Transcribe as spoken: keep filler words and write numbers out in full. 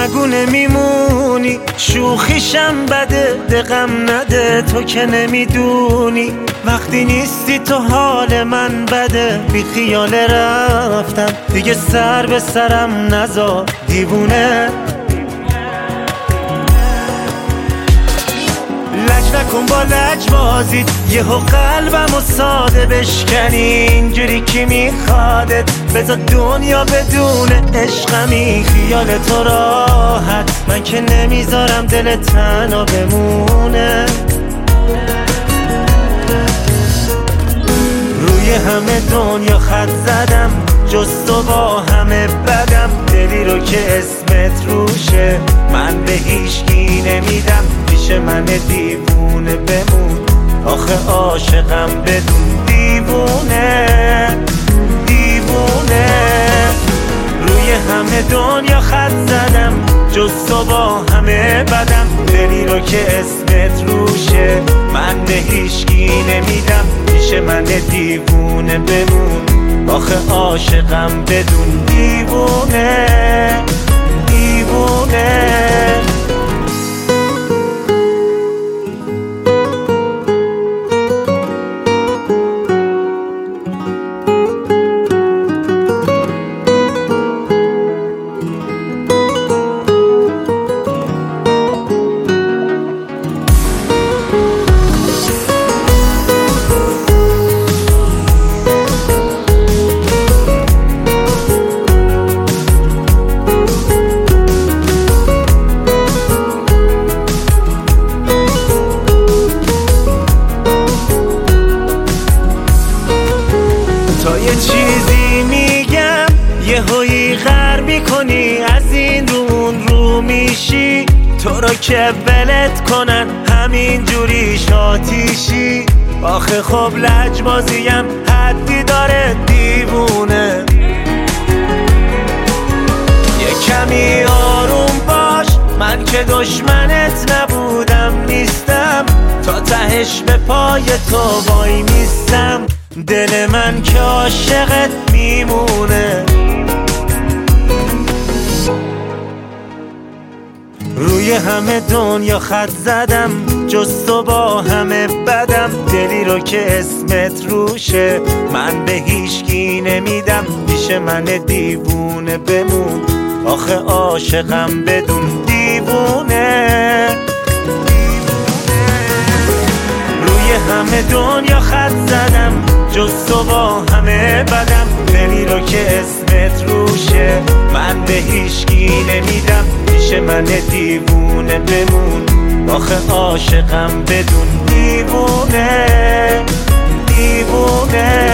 نگو نمیمونی، شوخیشم بده دقم نده، تو که نمیدونی وقتی نیستی تو حال من بده. بی خیال رفتم دیگه سر به سرم نذار دیوونه. لج نکن با لج بازید، یهو قلبم و ساده بشکنی اینجوری کی میخوادت. بذار دنیا بدون عشقمی، خیال تو راحت من که نمیذارم دل تنها بمونه. روی همه دنیا خط زدم جز تو با همه بدم، دلی رو که اسمت روشه من به هیچکی نمیدم. پیش من دیوونه بمون آخه عاشقم بدون دیوونه دیوونه. روی همه دنیا خط زدم جز تو با همه بدم، دلی رو که اسمت روشه من به هیچکی نمیدم. پیش من دیوونه بمون آخه عاشقم بدون دیوونه دیوونه. تا یه چیزی میگم یه هایی غر میکنی، از این رو اون رو میشی. تو رو که ولت کنن همین جوری شاتیشی. آخه خب لجبازیم حدی داره دیوونه. یه کمی آروم باش من که دشمنت نبودم نیستم، تا تهش به پای تو وای میستم. دل من که عاشقت میمونه. روی همه دنیا خط زدم جز تو با همه بدم، دلی رو که اسمت روشه من به هیچکی نمیدم. پیش من دیوونه بمون آخه عاشقم بدون دیوونه. روی همه دنیا خط زدم جز تو با همه بدم، دلی رو که اسمت روشه من به هیچکی نمیدم. پیش من دیوونه بمون آخه عاشقم بدون دیوونه دیوونه.